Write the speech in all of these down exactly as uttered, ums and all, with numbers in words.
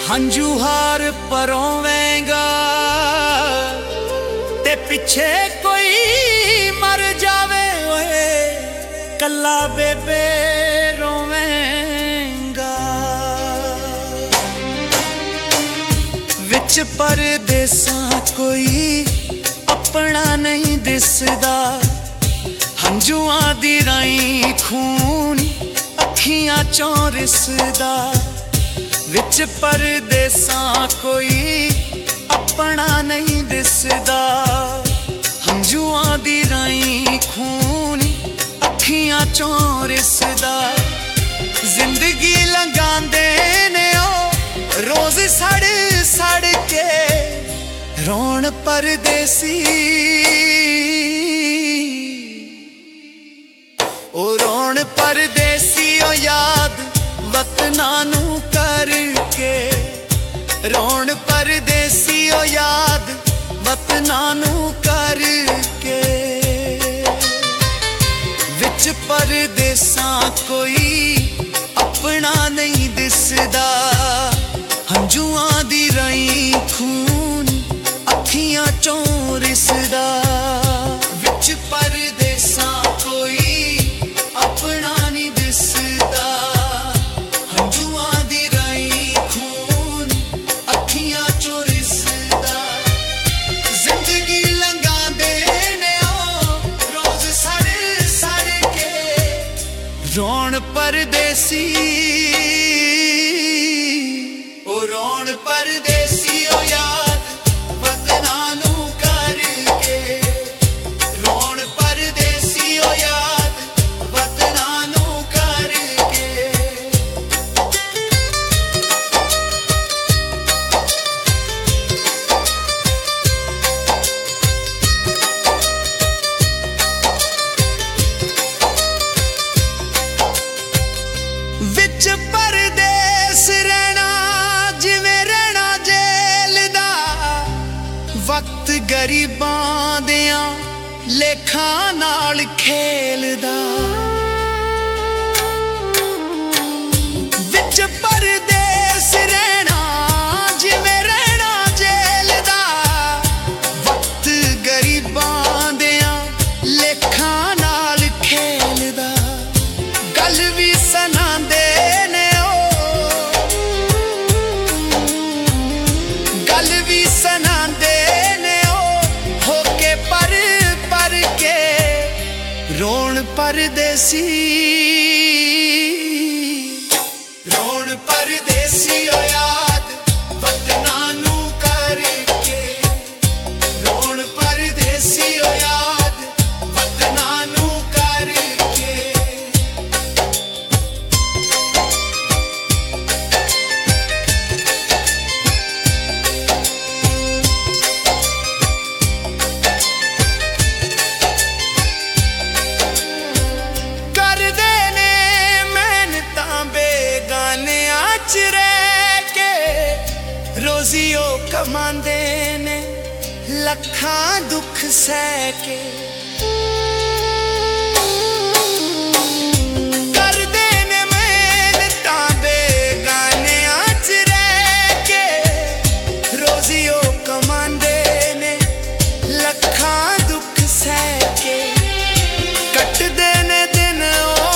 हंजू हार परोवेंगा ते पिछे कोई मर जावे ओए कल्ला बेबे रोवेंगा। विच परदेसां कोई अपना नहीं दिसदा, हंजुआं दी राई खून अखियां चों रिसदा। विच परदेसां कोई अपना नहीं दिसदा, हंजुआं दी राई खून अखियां चों रिसदा। जिंदगी लंघांदे ने ओ रोज सड़ सड़ के, रोण परदेसी ओ रोण परदेसी ओ याद वतना नू करके। रोण परदेसी ओ याद वतना नू करके। विच परदेसां कोई अपना नहीं दिसदा, हंजुआं दी राई खून अखियां चों रिसदा। विच परदेसां कोई अपना नहीं दिसदा, हंजुआं दी राई खून अखियां चों रिसदा। जिंदगी लंघांदे ने ओ रोज सड़ सड़ के, रोण परदेसी ओ रोण परदेसी ओ याद वतना नू करके। रोण परदेसी ओ याद वतना नू करके। विच परदेस रहना जिवें रहना जेल दा, वक्त गरीबां दियां लेखां नाल खेलदा। विच परदेस रहना जिवें रहना जेल दा, वक्त गरीबां दियां लेखां नाल खेलदा। गल भी सनांदे ने ओ, गल भी सनांदे ने ओ होके पर पर के। रोण परदेसी रोण परदेसी ओ याद वतना नू करके। रोण परदेसी ओ याद वतना नू करके। करदे ने मेहनतां बेगानियां च रह के, रोजी ओ कमांदे ने लखां दुख सह के। करदे ने मेहनतां बेगानियां च रह के, रोजी ओ कमांदे ने लखां दुख सह के। कटदे ने दिन ओ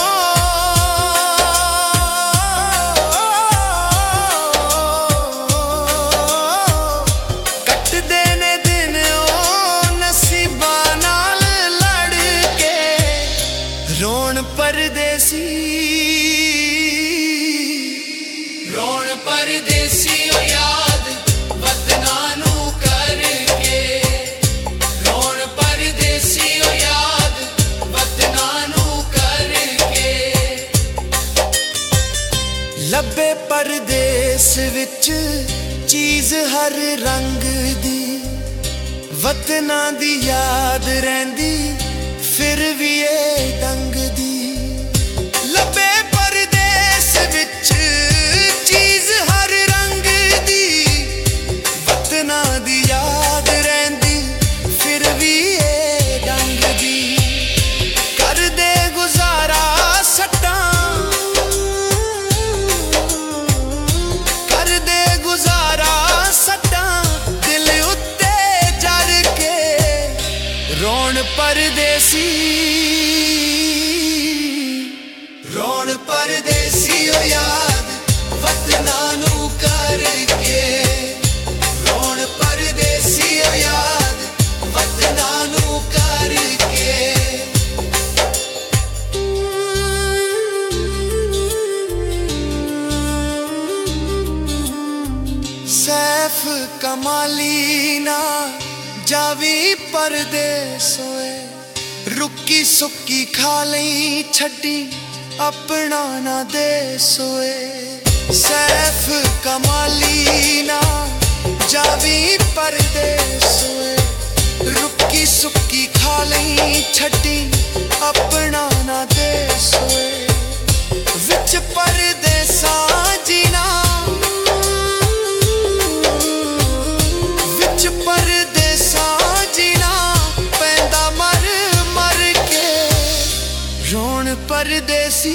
कटदे ने दिन ओ नसीबां नाल लड़ के। रोण परदेसी रोण परदेसी ओ याद वतना नू करके। रोण परदेसी ओ याद वतना नू करके। लब्बे परदेस विच चीज हर रंग दी, वतना दी याद रहिंदी फिर भी ए दंग दी। लब्बे परदेस विच चीज हर रंग दी, वतना दी याद रहिंदी फिर भी ए दंग दी। कर दे गुजारा सट्टां कर दे गुजारा परदेसी रौन परदेसी ओ याद वतना नू करके रौन परदेसी ओ याद वतना नू करके सैफ कमाली ना जावी परदेस होए रुकी सुक्की खा लई छड्डी अपना ना देस होए सैफ कमाली ना जावी परदेस होए रुकी सुक्की खा लई छड्डी अपना ना देस होए विच परदेसा जीना विच परदेसा जीना पैंदा मर मर के रौन परदेसी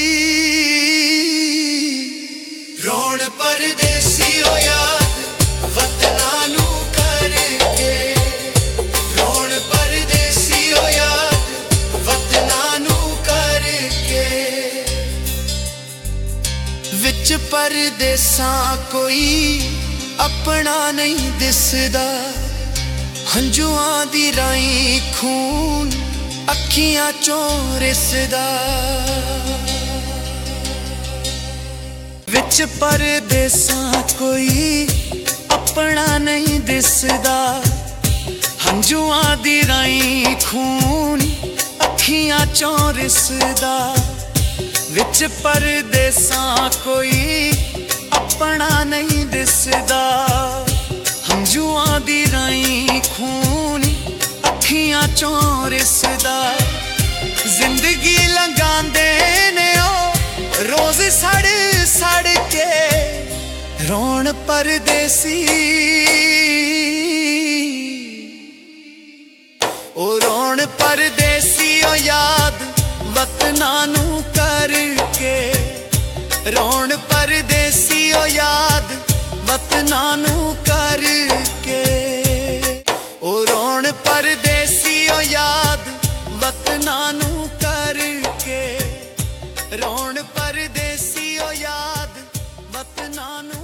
रौन परदेसी ओ याद वतना नू करके रौन परदेसी ओ याद वतना नू करके विच परदेसा कोई अपना नहीं दिसदा हंजुआं दी राई खून अखियां चों रिसदा विच परदेसा कोई अपना नहीं दिसदा हंजुआं दी राई खून अखियां चों रिसदा विच परदेसा कोई अपना नहीं दिसदा हंजुआं दी राई खून अखियां चों रिसदा जिंदगी लंघांदे ने ओ रोज सड़ सड़ के रौन परदेसी ओ रौन परदेसी ओ याद वतना नू करके रौन परदेसी ओ याद वतना नू करके ओ रौन परदेसी ओ याद वतना नू करके रौन परदेसी ओ याद वतना नू